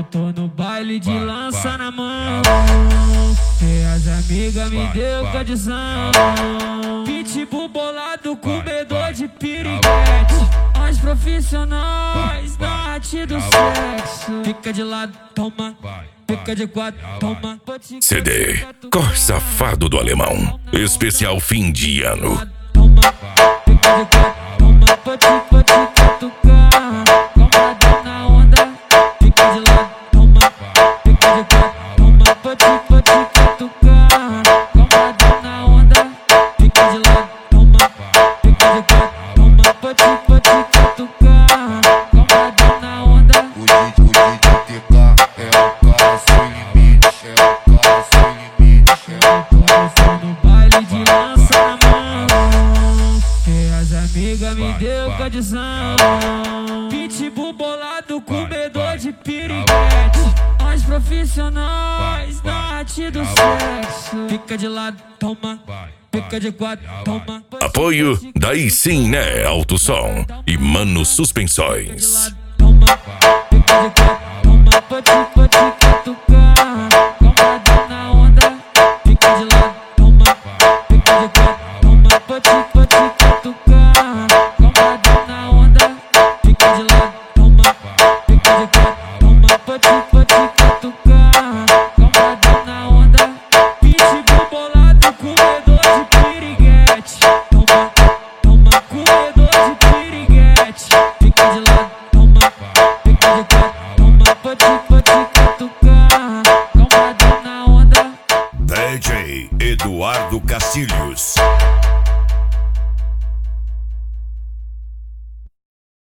Eu tô no baile de lança na mão, e as amigas me deu condição. Pitbull bolado, comedor de piriguete. Nós profissionais da arte do sexo. Fica de lado, toma. Fica de quatro, toma. CD Cor Safado do Alemão, especial fim de ano. Toma, fica de quatro, toma. Pode catucar, comadre na onda. Fica de lado, toma. Fica de quatro, toma. Pode catucar, comadre na onda. Fica de lado, toma. Fica de quatro, toma. Pode catucar, comadre na onda. O DJ TK é o cara sem limite, é o cara sem limite, Eu tô no baile de lança na mão, e as amigas me deu condição. Pitbull bolado, comedor de piriguete. Nós profissionais da arte do sexo. Fica de lado, toma. Fica de quatro, toma. Apoio Daí Sim Né Alto Som e Mano Suspensões. Toma.